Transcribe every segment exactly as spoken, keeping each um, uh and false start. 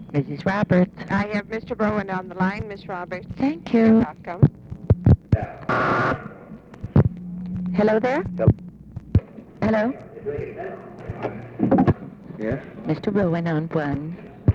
Missus Roberts. I have Mister Bowen on the line, Miss Roberts. Thank you. Welcome. Hello there? Hello? Yes? Mister Rowan on one.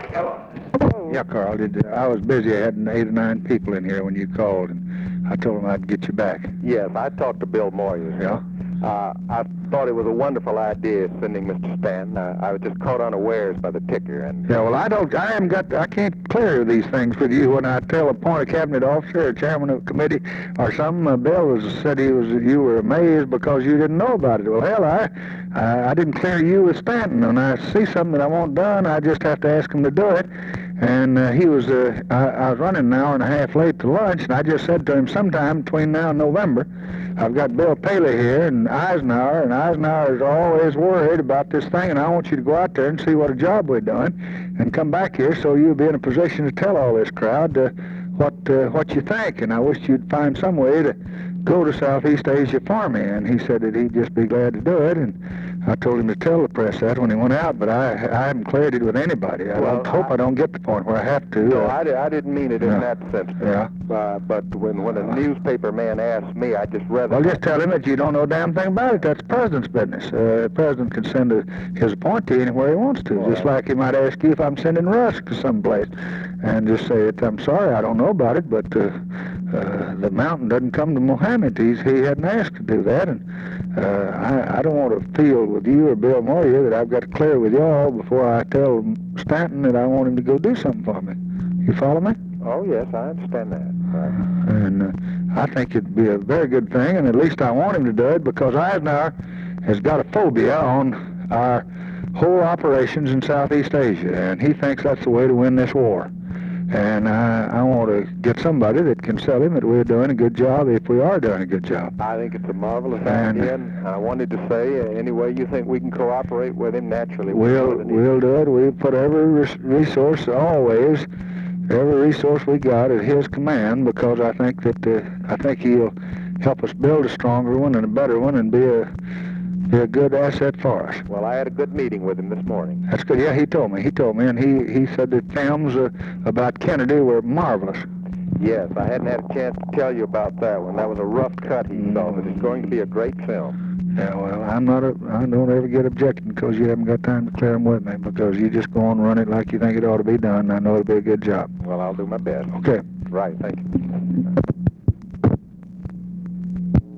Yeah, Carl. Did, uh, I was busy. I had eight or nine people in here when you called, and I told them I'd get you back. Yes, I talked to Bill Moyer. Yeah? Uh, I thought it was a wonderful idea sending Mister Stanton. Uh, I was just caught unawares by the ticker. And Yeah, well, I don't, I haven't got, I can't clear these things with you when I tell a point a cabinet officer or chairman of a committee or something. Uh, Bill was, said he was, you were amazed because you didn't know about it. Well, hell, I, I, I didn't clear you with Stanton. When I see something that I want done, I just have to ask him to do it. And uh, he was, uh, I, I was running an hour and a half late to lunch, and I just said to him, sometime between now and November, I've got Bill Paley here and Eisenhower, and Eisenhower is always worried about this thing, and I want you to go out there and see what a job we're doing, and come back here so you'll be in a position to tell all this crowd uh, what uh, what you think. And I wish you'd find some way to go to Southeast Asia for me. And he said that he'd just be glad to do it, and I told him to tell the press that when he went out, but I I haven't cleared it with anybody. I Well, don't, hope I, I don't get to the point where I have to. No, uh, I, di- I didn't mean it in Yeah. that sense. Yeah. Uh, but when, when a newspaper man asked me, I just rather... Well, just tell him that you don't know a damn thing about it. That's the president's business. Uh, the president can send a, his appointee anywhere he wants to, All just right. like he might ask you if I'm sending Rusk to someplace. And just say, it, I'm sorry, I don't know about it, but uh, uh, the mountain doesn't come to Mohammed. He's, he hadn't asked to do that. And uh, I, I don't want to feel with you or Bill Moyer that I've got to clear with y'all before I tell Stanton that I want him to go do something for me. You follow me? Oh, yes, I understand that. Right. And uh, I think it'd be a very good thing, and at least I want him to do it because Eisenhower has got a phobia on our whole operations in Southeast Asia, and he thinks that's the way to win this war. And I, I want to get somebody that can tell him that we're doing a good job if we are doing a good job. I think it's a marvelous And- idea, and I wanted to say, uh, any way you think we can cooperate with him, naturally. We'll, do it. we'll do it. We put every res- resource, always, every resource we got at his command because I think that uh, I think he'll help us build a stronger one and a better one and be a be a good asset for us. Well, I had a good meeting with him this morning. That's good. Yeah, he told me. He told me, and he, he said the films uh, about Kennedy were marvelous. Yes, I hadn't had a chance to tell you about that one. That was a rough cut he saw, but it's going to be a great film. Yeah, well, I'm not a, I don't ever get objecting because you haven't got time to clear them with me because you just go on and run it like you think it ought to be done. And I know it'll be a good job. Well, I'll do my best. Okay. Right, thank you.